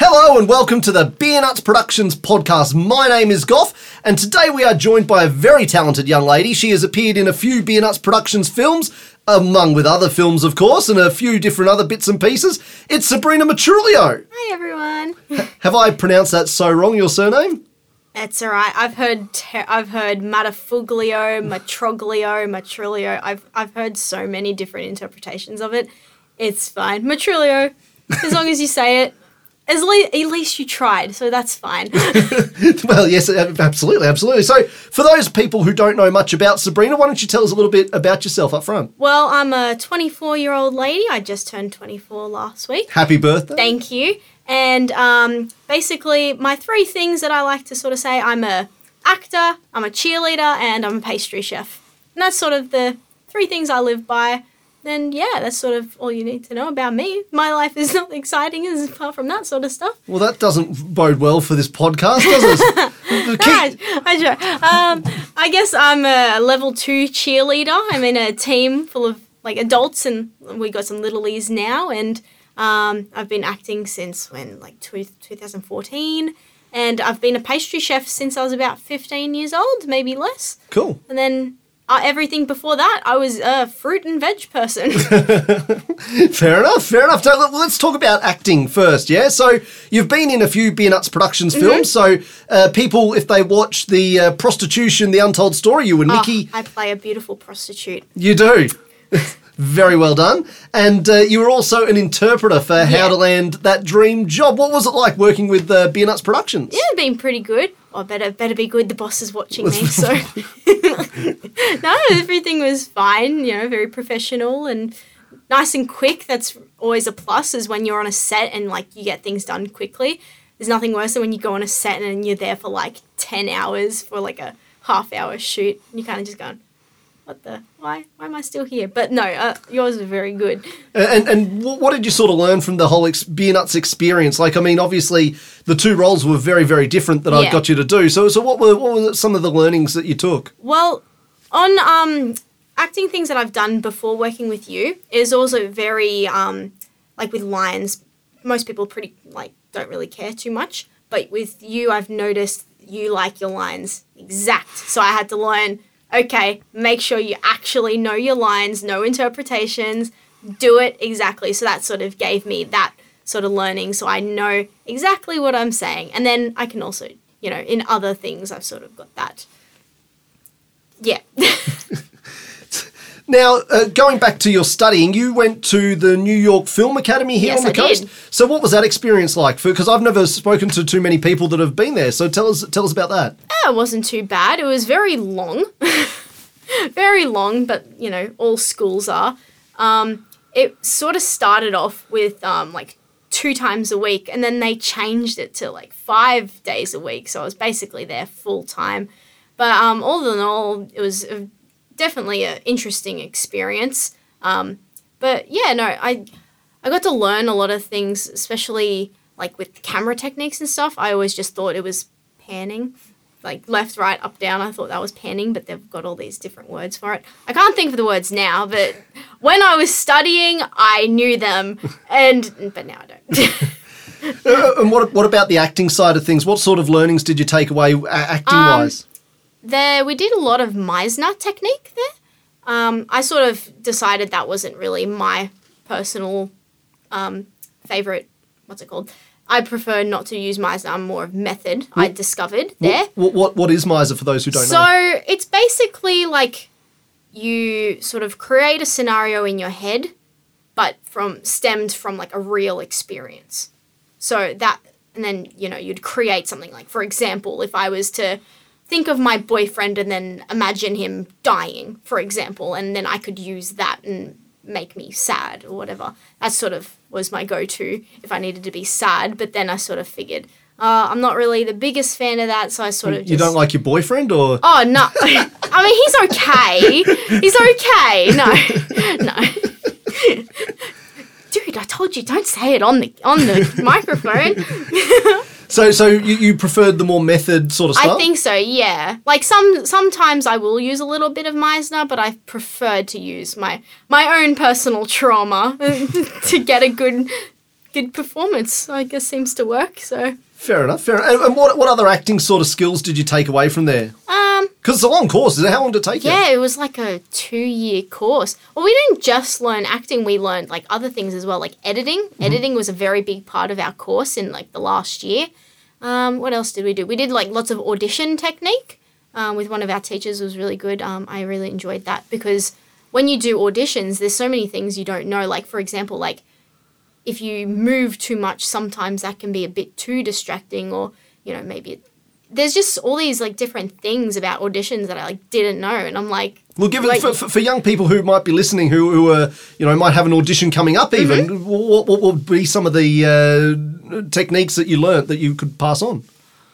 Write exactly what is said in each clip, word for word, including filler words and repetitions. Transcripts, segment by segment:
Hello and welcome to the Beer Nuts Productions podcast. My name is Goff, and today we are joined by a very talented young lady. She has appeared in a few Beer Nuts Productions films, among with other films, of course, and a few different other bits and pieces. It's Sabrina Matrulio. Hi, everyone. Have I pronounced that so wrong, your surname? That's all right. I've heard te- I've heard Matafuglio, Matroglio, Matrulio. I've I've heard so many different interpretations of it. It's fine. Matrulio, as long as you say it. As le- at least you tried, so that's fine. Well, yes, absolutely, absolutely. So, for those people who don't know much about Sabrina, why don't you tell us a little bit about yourself up front? Well, I'm a twenty-four-year-old lady. I just turned twenty-four last week. Happy birthday. Thank you. And um, basically, my three things that I like to sort of say, I'm a actor, I'm a cheerleader, and I'm a pastry chef. And that's sort of the three things I live by. Then, yeah, that's sort of all you need to know about me. My life is not exciting as apart from that sort of stuff. Well, that doesn't bode well for this podcast, does it? No, I, I joke. Um, I guess I'm a level two cheerleader. I'm in a team full of, like, adults, and we got some littlies now, and um, I've been acting since when, like, two, twenty fourteen, and I've been a pastry chef since I was about fifteen years old, maybe less. Cool. And then... Uh, everything before that, I was a fruit and veg person. Fair enough, fair enough. So let- let's talk about acting first, yeah? So you've been in a few Beer Nuts Productions Mm-hmm. films, so uh, people, if they watch the uh, Prostitution, The Untold Story, you and Nikki... Oh, I play a beautiful prostitute. You do. Very well done. And uh, you were also an interpreter for How Yeah. to Land That Dream Job. What was it like working with uh, Beer Nuts Productions? Yeah, it's been pretty good. Oh, better better be good. The boss is watching me, so... No, everything was fine, you know, very professional and nice and quick. That's always a plus, is when you're on a set and, like, you get things done quickly. There's nothing worse than when you go on a set and you're there for, like, ten hours for, like, a half-hour shoot. And you're kind of just going, what the... Why? Why am I still here? But no, uh, yours was very good. And and what did you sort of learn from the whole ex- Beer Nuts experience? Like, I mean, obviously the two roles were very, very different that I Yeah. got you to do. So, so what were what were some of the learnings that you took? Well, on um, acting things that I've done before working with you is also very, um, like with lines, most people pretty, like, don't really care too much. But with you, I've noticed you like your lines exact. So I had to learn, okay, make sure you actually know your lines, no interpretations, do it exactly. So that sort of gave me that sort of learning, so I know exactly what I'm saying. And then I can also, you know, in other things, I've sort of got that. Yeah. Now, uh, going back to your studying, you went to the New York Film Academy here Yes, on the I coast. did. So what was that experience like? Because I've never spoken to too many people that have been there. So tell us tell us about that. Yeah, it wasn't too bad. It was very long. Very long, but, you know, all schools are. Um, it sort of started off with, um, like, two times a week, and then they changed it to, like, five days a week. So I was basically there full time. But um, all in all, it was a, definitely an interesting experience. Um, but, yeah, no, I I got to learn a lot of things, especially, like, with camera techniques and stuff. I always just thought it was panning. Like, left, right, up, down. I thought that was panning, but they've got all these different words for it. I can't think of the words now, but when I was studying, I knew them, and but now I don't. Uh, and what what about the acting side of things? What sort of learnings did you take away uh, acting-wise? Um, there, we did a lot of Meisner technique there. Um, I sort of decided that wasn't really my personal um, favourite, what's it called? I prefer not to use Meisner. I'm more of method, I discovered there. What, what what is Miser for those who don't So know? it's basically like you sort of create a scenario in your head, but from stemmed from like a real experience. So that, and then, you know, you'd create something like, for example, if I was to think of my boyfriend and then imagine him dying, for example, and then I could use that and make me sad or whatever. That sort of was my go-to if I needed to be sad, but then I sort of figured, uh, I'm not really the biggest fan of that, so I sort of just... You don't like your boyfriend, or...? Oh, no. I mean, he's okay. He's okay. No. No. Dude, I told you, don't say it on the on the microphone. So so you, you preferred the more method sort of stuff? I think so, yeah. Like, some sometimes I will use a little bit of Meisner, but I preferred to use my, my own personal trauma to get a good good performance, I guess, seems to work. So Fair enough, fair enough. And, and what, what other acting sort of skills did you take away from there? Um, Because it's a long course. How long did it take you? yeah, it was like a two-year course. Well, we didn't just learn acting, we learned like other things as well, like editing. Mm-hmm. Editing was a very big part of our course in like the last year. Um, what else did we do? We did like lots of audition technique um, with one of our teachers. It was really good. Um, I really enjoyed that because when you do auditions, there's so many things you don't know. Like, for example, like if you move too much, sometimes that can be a bit too distracting, or, you know, maybe it, there's just all these like different things about auditions that I like didn't know. And I'm like, well, given like, for, for, for young people who might be listening, who, who are, you know, might have an audition coming up even, mm-hmm. what, what would be some of the uh, techniques that you learnt that you could pass on?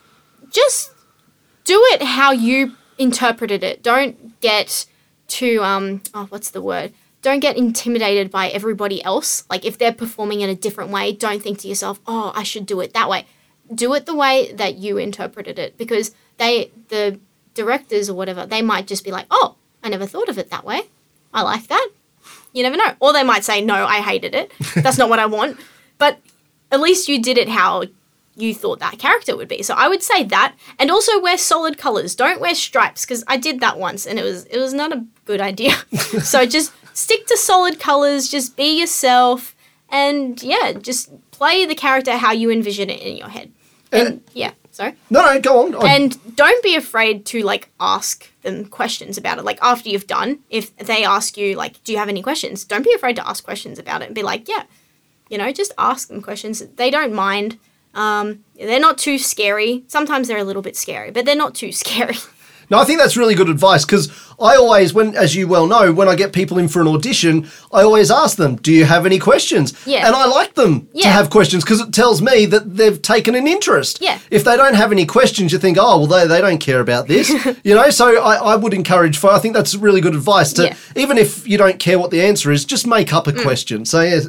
Just do it how you interpreted it. Don't get too, um, oh, what's the word? Don't get intimidated by everybody else. Like if they're performing in a different way, don't think to yourself, oh, I should do it that way. Do it the way that you interpreted it, because they, the directors or whatever, they might just be like, oh, I never thought of it that way. I like that. You never know. Or they might say, no, I hated it. That's not what I want. But at least you did it how you thought that character would be. So I would say that. And also wear solid colours. Don't wear stripes, because I did that once and it was it was not a good idea. So just stick to solid colours. Just be yourself. And, yeah, just play the character how you envision it in your head. And, and yeah, sorry. No, no, go on. And don't be afraid to, like, ask them questions about it. Like, after you've done, if they ask you, like, do you have any questions? Don't be afraid to ask questions about it and be like, yeah, you know, just ask them questions. They don't mind. Um, they're not too scary. Sometimes they're a little bit scary, but they're not too scary. No, I think that's really good advice, because I always, when, as you well know, when I get people in for an audition, I always ask them, do you have any questions? Yeah. And I like them yeah. to have questions, because it tells me that they've taken an interest. Yeah. If they don't have any questions, you think, oh, well, they, they don't care about this. You know, so I, I would encourage, for, I think that's really good advice, to, yeah. even if you don't care what the answer is, just make up a mm. question. So, yeah.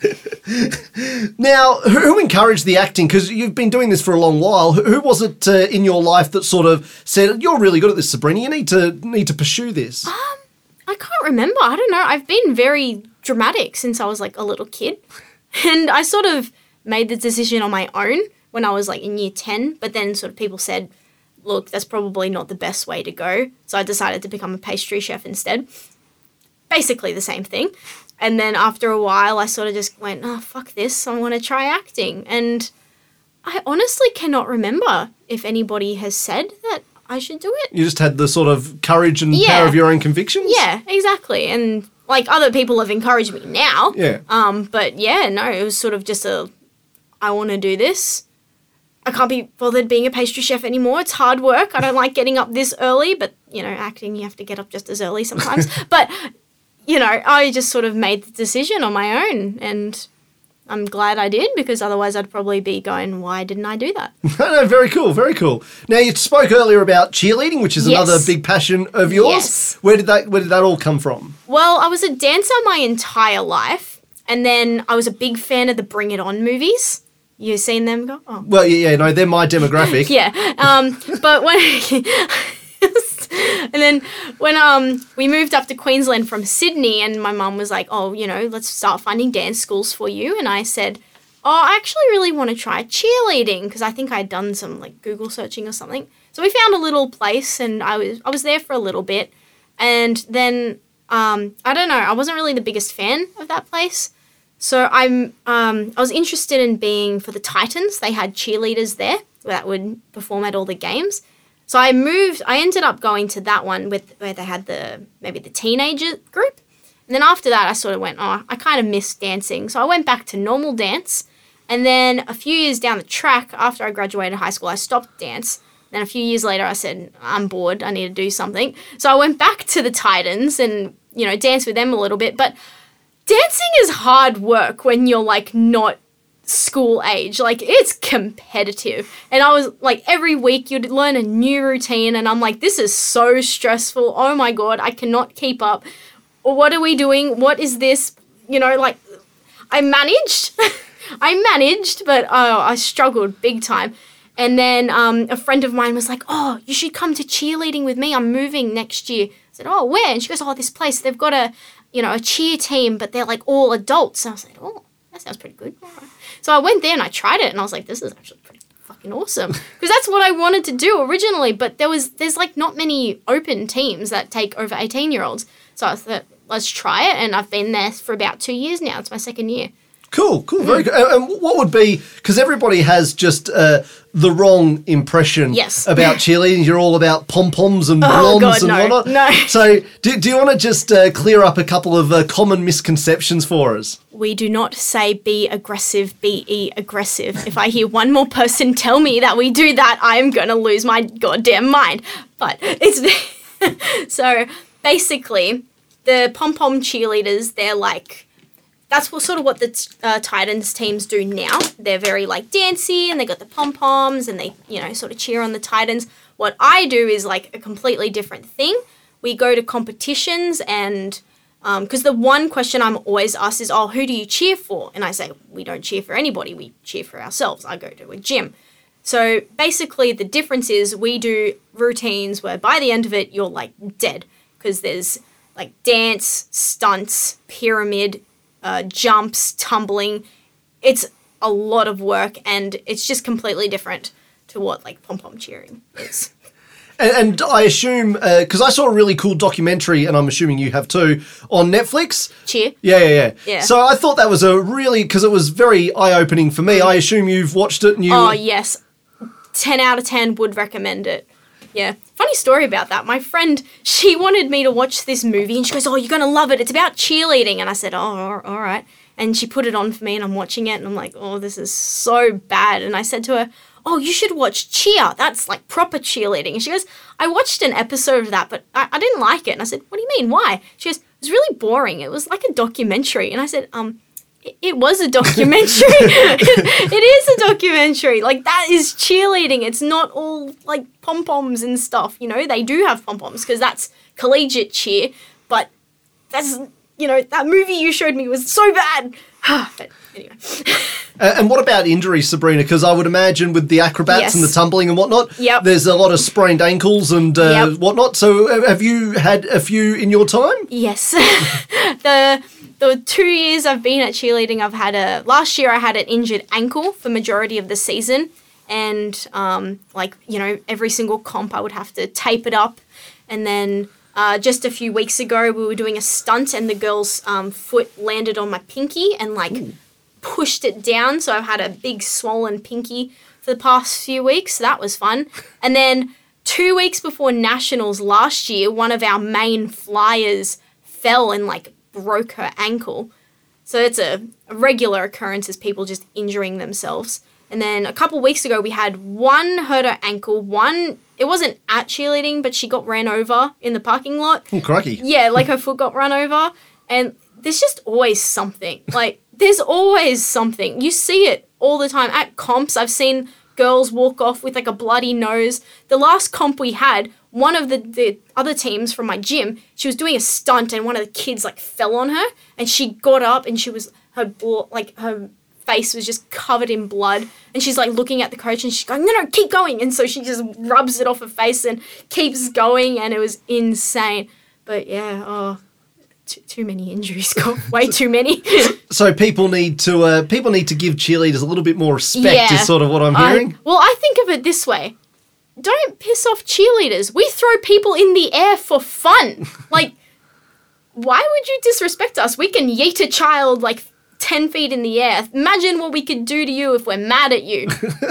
Now, who, who encouraged the acting? Because you've been doing this for a long while. Who, who was it uh, in your life that sort of said, you're really good at this, Sabrina, you need to need to pursue this? Um, I can't remember. I don't know. I've been very dramatic since I was like a little kid. And I sort of made the decision on my own when I was like in year ten. But then sort of people said, look, that's probably not the best way to go. So I decided to become a pastry chef instead. Basically the same thing. And then after a while, I sort of just went, oh, fuck this. I want to try acting. And I honestly cannot remember if anybody has said that I should do it. You just had the sort of courage and yeah. power of your own convictions? Yeah, exactly. And like other people have encouraged me now. Yeah. Um, but yeah, no, it was sort of just a, I want to do this. I can't be bothered being a pastry chef anymore. It's hard work. I don't like getting up this early, but you know, acting, you have to get up just as early sometimes. But, you know, I just sort of made the decision on my own, and I'm glad I did, because otherwise I'd probably be going, why didn't I do that? No, no, very cool, very cool. Now, you spoke earlier about cheerleading, which is yes. another big passion of yours. Yes. Where did that Where did that all come from? Well, I was a dancer my entire life, and then I was a big fan of the Bring It On movies. You seen them? Go? Oh. Well, yeah, yeah, no, they're my demographic. yeah, um, but when... And then when um we moved up to Queensland from Sydney, and my mum was like, oh, you know, let's start finding dance schools for you. And I said, oh, I actually really want to try cheerleading, because I think I'd done some like Google searching or something. So we found a little place, and I was I was there for a little bit. And then, um, I don't know, I wasn't really the biggest fan of that place. So I'm um I was interested in being for the Titans. They had cheerleaders there that would perform at all the games. So I moved, I ended up going to that one with where they had the, maybe the teenager group. And then after that, I sort of went, oh, I kind of miss dancing. So I went back to normal dance. And then a few years down the track, after I graduated high school, I stopped dance. Then a few years later, I said, I'm bored, I need to do something. So I went back to the Titans and, you know, danced with them a little bit. But dancing is hard work when you're, like, not school age. Like, it's competitive. And I was like, every week you'd learn a new routine, and I'm like, this is so stressful. Oh my god, I cannot keep up. What are we doing? What is this? You know, like, I managed. I managed, but oh, I struggled big time. And then um, a friend of mine was like, oh, you should come to cheerleading with me. I'm moving next year. I said, oh, where? And she goes, oh, this place. They've got a, you know, a cheer team, but they're like all adults. And I was like, oh, that sounds pretty good. All right. So I went there and I tried it and I was like, this is actually pretty fucking awesome. Because that's what I wanted to do originally, but there was there's like not many open teams that take over eighteen-year-olds. So I thought, let's try it, and I've been there for about two years now. It's my second year. Cool, cool, very good. And what would be, because everybody has just uh, the wrong impression yes. about cheerleading. You're all about pom-poms and oh, blondes God, and no, whatnot. No. So do, do you want to just uh, clear up a couple of uh, common misconceptions for us? We do not say be aggressive, be aggressive. If I hear one more person tell me that we do that, I am going to lose my goddamn mind. But it's... so basically, the pom-pom cheerleaders, they're like... That's what, sort of what the uh, Titans teams do now. They're very, like, dancey, and they got the pom-poms, and they, you know, sort of cheer on the Titans. What I do is, like, a completely different thing. We go to competitions, and... Because um, the one question I'm always asked is, oh, who do you cheer for? And I say, we don't cheer for anybody. We cheer for ourselves. I go to a gym. So, basically, the difference is we do routines where, by the end of it, you're, like, dead. Because there's, like, dance, stunts, pyramid... Uh, jumps, tumbling. It's a lot of work, and it's just completely different to what like pom-pom cheering is. And, and I assume, because uh, I saw a really cool documentary, and I'm assuming you have too, on Netflix. Cheer? Yeah, yeah, yeah. Yeah. So I thought that was a really, because it was very eye-opening for me. I assume you've watched it and you... Oh, yes. ten out of ten would recommend it. Yeah. Funny story about that. My friend, she wanted me to watch this movie and she goes, oh, you're going to love it. It's about cheerleading. And I said, oh, all right. And she put it on for me and I'm watching it and I'm like, oh, this is so bad. And I said to her, oh, you should watch Cheer. That's like proper cheerleading. And she goes, I watched an episode of that, but I, I didn't like it. And I said, what do you mean? Why? She goes, it was really boring. It was like a documentary. And I said, um, it was a documentary. it, it is a documentary. Like, that is cheerleading. It's not all, like, pom-poms and stuff, you know? They do have pom-poms because that's collegiate cheer. But that's, you know, that movie you showed me was so bad. But anyway. uh, and what about injuries, Sabrina? Because I would imagine with the acrobats yes. and the tumbling and whatnot, yep. there's a lot of sprained ankles and uh, yep. whatnot. So have you had a few in your time? Yes. the... The two years I've been at cheerleading, I've had a... Last year I had an injured ankle for majority of the season. And, um, like, you know, every single comp I would have to tape it up. And then uh, just a few weeks ago we were doing a stunt and the girl's um, foot landed on my pinky and, like, Ooh. pushed it down. So I've had a big swollen pinky for the past few weeks. So that was fun. And then two weeks before Nationals last year, one of our main flyers fell and, like, broke her ankle. So it's a, a regular occurrence as people just injuring themselves. And then a couple weeks ago we had one hurt her ankle, one, it wasn't at cheerleading, but she got ran over in the parking lot. Oh, crikey. Yeah, like her foot got run over. And there's just always something. Like, there's always something. You see it all the time. At comps, I've seen girls walk off with like a bloody nose. The last comp we had, one of the, the other teams from my gym, she was doing a stunt and one of the kids like fell on her and she got up and she was, her like her face was just covered in blood and she's like looking at the coach and she's going, no, no, keep going. And so she just rubs it off her face and keeps going and it was insane. But yeah, oh, too, too many injuries, way too many. So people need to uh, people need to give cheerleaders a little bit more respect yeah. is sort of what I'm hearing. Uh, well, I think of it this way. Don't piss off cheerleaders. We throw people in the air for fun. Like, why would you disrespect us? We can yeet a child like ten feet in the air. Imagine what we could do to you if we're mad at you.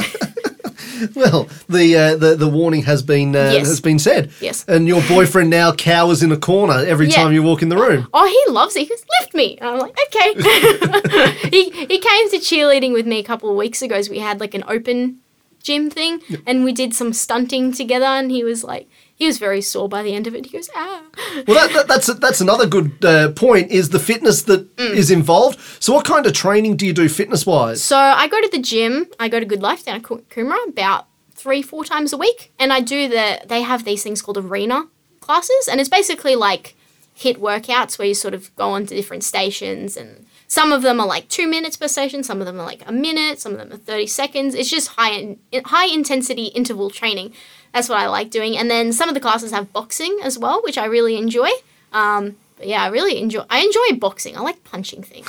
Well, the, uh, the the warning has been uh, yes. has been said. Yes. And your boyfriend now cowers in a corner every yeah. time you walk in the room. Oh, he loves it. He goes, lift me. And I'm like, okay. he he came to cheerleading with me a couple of weeks ago. So we had like an open gym thing yep. and we did some stunting together and he was like, he was very sore by the end of it. He goes, ah. Well, that, that, that's that's another good uh, point is the fitness that mm. is involved. So what kind of training do you do fitness-wise? So I go to the gym. I go to Good Life down at Coomera about three, four times a week. And I do the, they have these things called arena classes. And it's basically like HIIT workouts where you sort of go on to different stations and some of them are like two minutes per station. Some of them are like a minute. Some of them are thirty seconds. It's just high in, high intensity interval training. That's what I like doing. And then some of the classes have boxing as well, which I really enjoy. Um, but yeah, I really enjoy, I enjoy boxing. I like punching things.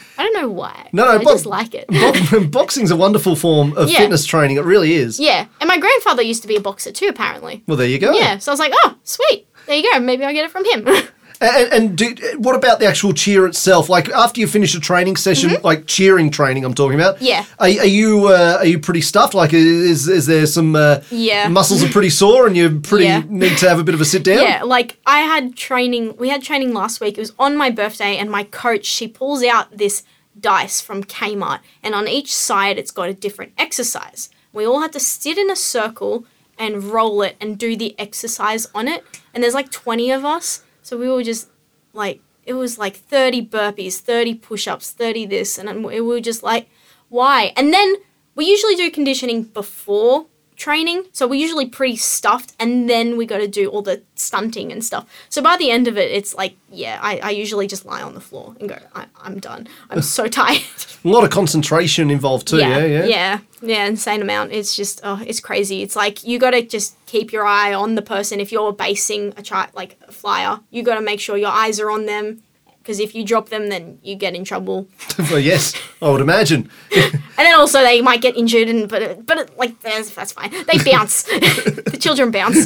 I don't know why. No, no, I bo- just like it. bo- boxing's a wonderful form of Yeah. fitness training. It really is. Yeah, and my grandfather used to be a boxer too, apparently. Well, there you go. Yeah, so I was like, oh, sweet. There you go. Maybe I'll get it from him. And, and do, what about the actual cheer itself? Like after you finish a training session, like cheering training, I'm talking about. Mm-hmm. Yeah. Are, are you uh, are you pretty stuffed? Like is is there some uh, Yeah. muscles are pretty sore and you pretty Yeah. need to have a bit of a sit down? Yeah, like I had training, we had training last week. It was on my birthday, and my coach, she pulls out this dice from Kmart, and on each side it's got a different exercise. We all had to sit in a circle and roll it and do the exercise on it. And there's like twenty of us. So we were just like, it was like thirty burpees, thirty push-ups, thirty this. And then we were just like, why? And then we usually do conditioning before training. So we're usually pretty stuffed. And then we got to do all the stunting and stuff. So by the end of it, it's like, yeah, I, I usually just lie on the floor and go, I, I'm done. I'm so tired. A lot of concentration involved too. Yeah, yeah. Yeah, yeah, insane amount. It's just, oh, it's crazy. It's like you got to just keep your eye on the person. If you're basing a chart like a flyer, you got to make sure your eyes are on them, because if you drop them, then you get in trouble. Well, yes, I would imagine. And then also they might get injured, and but it, but it, like that's, that's fine. They bounce. The children bounce.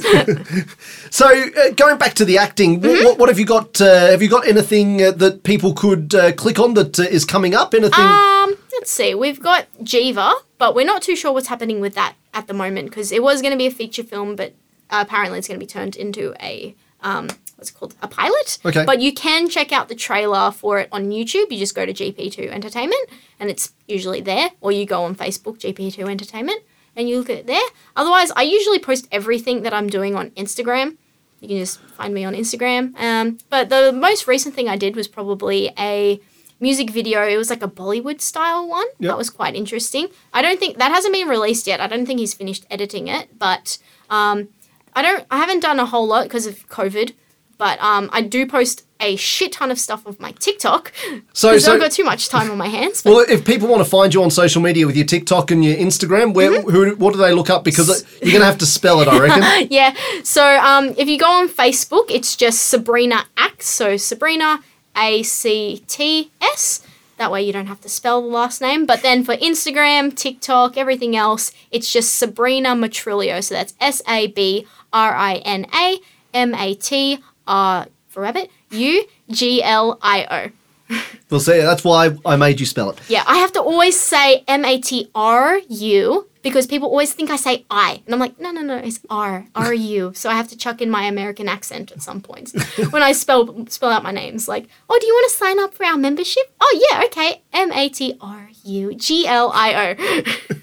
So uh, going back to the acting, Mm-hmm. wh- what, what have you got? Uh, have you got anything uh, that people could uh, click on that uh, is coming up? Anything? Um, let's see. We've got Jiva, but we're not too sure what's happening with that at the moment, because it was going to be a feature film, but uh, apparently it's going to be turned into a um, what's it called? A pilot. Okay. But you can check out the trailer for it on YouTube. You just go to G P two Entertainment, and it's usually there, or you go on Facebook, G P two Entertainment, and you look at it there. Otherwise, I usually post everything that I'm doing on Instagram. You can just find me on Instagram. Um, but the most recent thing I did was probably a music video. It was like a Bollywood style one. Yep. That was quite interesting. I don't think that hasn't been released yet. I don't think he's finished editing it, but um, I don't. I haven't done a whole lot because of COVID. But um, I do post a shit ton of stuff of my TikTok So- because so- I've got too much time on my hands. But Well, if people want to find you on social media with your TikTok and your Instagram, where Mm-hmm. who, what do they look up? Because it- you're going to have to spell it, I reckon. yeah, so um, if you go on Facebook, it's just Sabrina Acts. So Sabrina A C T S. That way you don't have to spell the last name. But then for Instagram, TikTok, everything else, it's just Sabrina Matrilio. So that's S A B R I N A M A T R for rabbit, U G L I O. Well, see, that's why I made you spell it. Yeah, I have to always say M A T R U because people always think I say I. And I'm like, no, no, no, it's R, R U. So I have to chuck in my American accent at some points when I spell spell out my names. Like, oh, do you want to sign up for our membership? Oh, yeah, okay. M A T R U G L I O.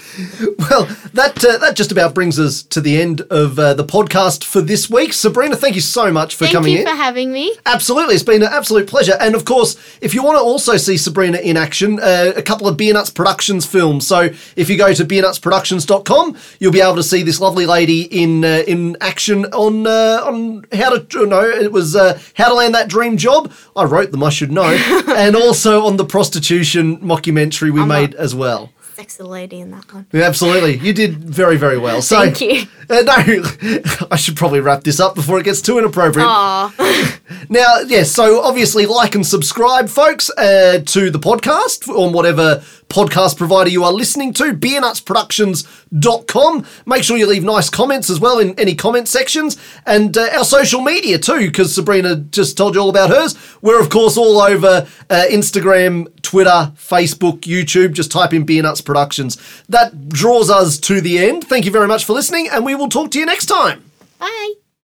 Well, that uh, that just about brings us to the end of uh, the podcast for this week. Sabrina, thank you so much for Thank coming you in. for having me. Absolutely, it's been an absolute pleasure. And of course, if you want to also see Sabrina in action, uh, a couple of Beer Nuts Productions films. So if you go to beer nuts productions dot com, you'll be able to see this lovely lady in uh, in action on uh, on how to no, it was uh, How to Land That Dream Job. I wrote them, I should know, and also on the prostitution mockumentary we I'm made a- as well. Sexy lady in that one. Yeah, absolutely. You did very, very well. So, Thank you. Uh, no, I should probably wrap this up before it gets too inappropriate. Aw. Now, yes, so obviously like and subscribe, folks, uh, to the podcast on whatever podcast provider you are listening to, beer nuts productions dot com. Make sure you leave nice comments as well in any comment sections. And uh, our social media too, because Sabrina just told you all about hers. We're, of course, all over uh, Instagram, Twitter, Facebook, YouTube. Just type in Beer Nuts Productions. That draws us to the end. Thank you very much for listening, and we will talk to you next time. Bye.